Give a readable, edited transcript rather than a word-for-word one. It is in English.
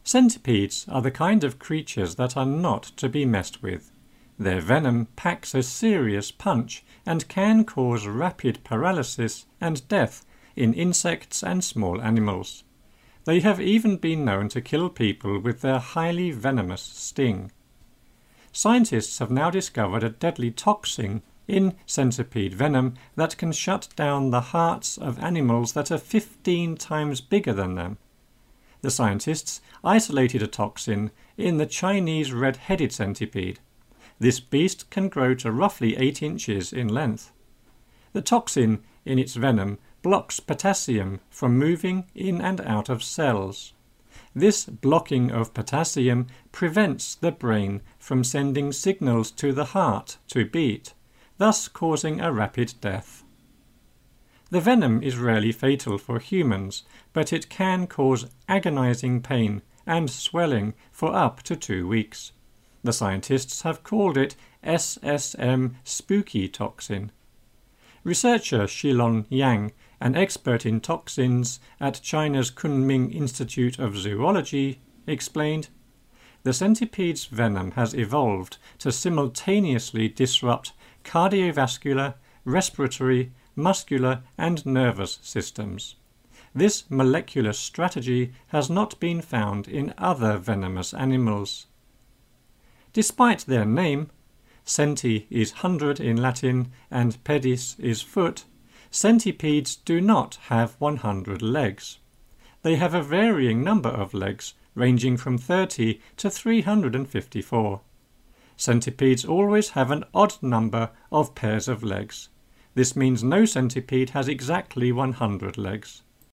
Centipedes are the kind of creatures that are not to be messed with. Their venom packs a serious punch and can cause rapid paralysis and death in insects and small animals. They have even been known to kill people with their highly venomous sting. Scientists have now discovered a deadly toxin in centipede venom that can shut down the hearts of animals that are 15 times bigger than them. The scientists isolated a toxin in the Chinese red-headed centipede. This beast can grow to roughly 8 inches in length. The toxin in its venom blocks potassium from moving in and out of cells. This blocking of potassium prevents the brain from sending signals to the heart to beat, thus causing a rapid death. The venom is rarely fatal for humans, but it can cause agonizing pain and swelling for up to 2 weeks. The scientists have called it SSM spooky toxin. Researcher Shilong Yang, an expert in toxins at China's Kunming Institute of Zoology, explained, "The centipede's venom has evolved to simultaneously disrupt cardiovascular, respiratory, muscular and nervous systems. This molecular strategy has not been found in other venomous animals." Despite their name, centi is 100 in Latin and pedis is foot, centipedes do not have 100 legs. They have a varying number of legs, ranging from 30 to 354. Centipedes always have an odd number of pairs of legs. This means no centipede has exactly 100 legs.